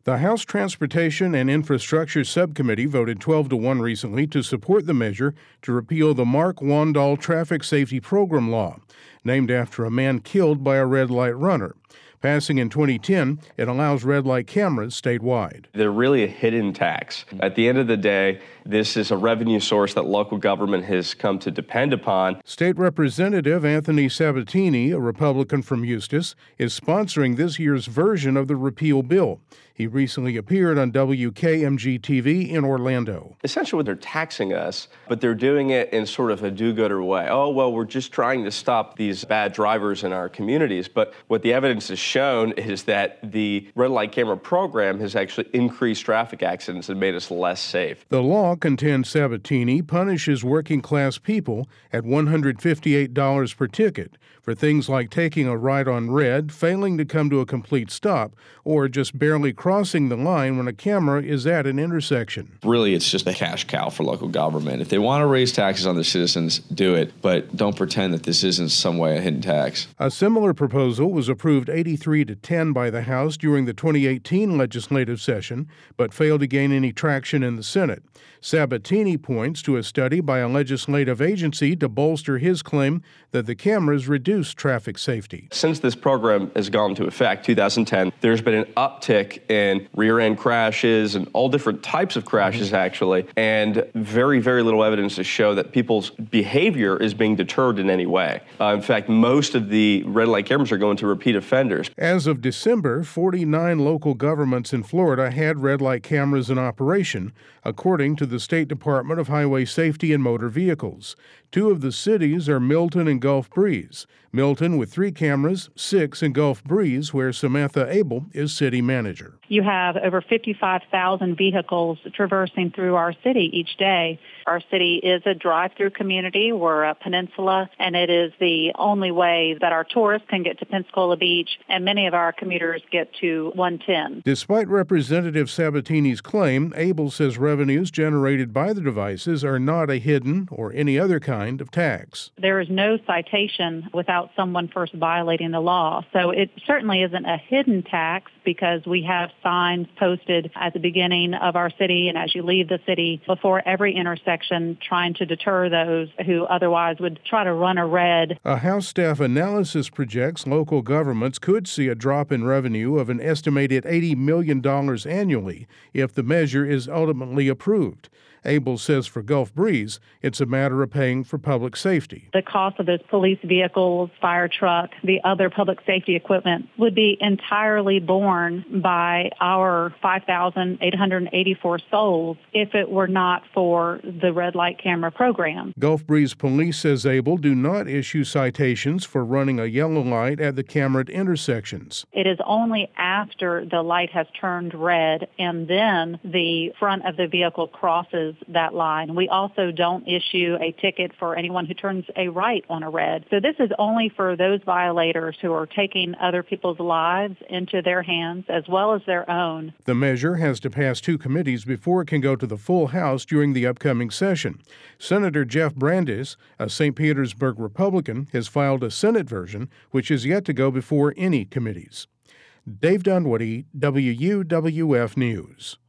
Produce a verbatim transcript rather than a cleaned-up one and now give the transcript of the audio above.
The House Transportation and Infrastructure Subcommittee voted twelve to one recently to support the measure to repeal the Mark Wandahl Traffic Safety Program law, named after a man killed by a red light runner. Passing in twenty ten, it allows red light cameras statewide. They're really a hidden tax. At the end of the day, this is a revenue source that local government has come to depend upon. State Representative Anthony Sabatini, a Republican from Eustis, is sponsoring this year's version of the repeal bill. He recently appeared on W K M G T V in Orlando. Essentially, they're taxing us, but they're doing it in sort of a do-gooder way. Oh, well, we're just trying to stop these bad drivers in our communities. But what the evidence has shown is that the red light camera program has actually increased traffic accidents and made us less safe. The law, contends Sabatini, punishes working-class people at one hundred fifty-eight dollars per ticket for things like taking a right on red, failing to come to a complete stop, or just barely crossing the line when a camera is at an intersection. Really, it's just a cash cow for local government. If they want to raise taxes on their citizens, do it, but don't pretend that this isn't some way a hidden tax. A similar proposal was approved eighty-three to ten by the House during the twenty eighteen legislative session, but failed to gain any traction in the Senate. Sabatini points to a study by a legislative agency to bolster his claim that the cameras reduce traffic safety. Since this program has gone into effect, two thousand ten, there's been an uptick in rear-end crashes and all different types of crashes, actually, and very, very little evidence to show that people's behavior is being deterred in any way. Uh, in fact, most of the red light cameras are going to repeat offenders. As of December, forty-nine local governments in Florida had red light cameras in operation, according to the State Department of Highway Safety and Motor Vehicles. Two of the cities are Milton and Gulf Breeze. Milton with three cameras, six in Gulf Breeze, where Samantha Abel is city manager. You have over fifty-five thousand vehicles traversing through our city each day. Our city is a drive-through community. We're a peninsula, and it is the only way that our tourists can get to Pensacola Beach, and many of our commuters get to one ten. Despite Representative Sabatini's claim, Abel says revenues generated by the devices are not a hidden or any other kind of tax. There is no citation without someone first violating the law. So it certainly isn't a hidden tax because we have signs posted at the beginning of our city and as you leave the city before every intersection trying to deter those who otherwise would try to run a red. A House staff analysis projects local governments could see a drop in revenue of an estimated eighty million dollars annually if the measure is ultimately approved. Abel says for Gulf Breeze, it's a matter of paying for public safety. The cost of those police vehicles, fire truck, the other public safety equipment would be entirely borne by our five thousand eight hundred eighty-four souls if it were not for the red light camera program. Gulf Breeze Police, says Abel, do not issue citations for running a yellow light at the cameraed intersections. It is only after the light has turned red and then the front of the vehicle crosses that line. We also don't issue a ticket for anyone who turns a right on a red. So this is only for those violators who are taking other people's lives into their hands as well as their own. The measure has to pass two committees before it can go to the full House during the upcoming session. Senator Jeff Brandes, a Saint Petersburg Republican, has filed a Senate version, which is yet to go before any committees. Dave Dunwoody, W U W F News.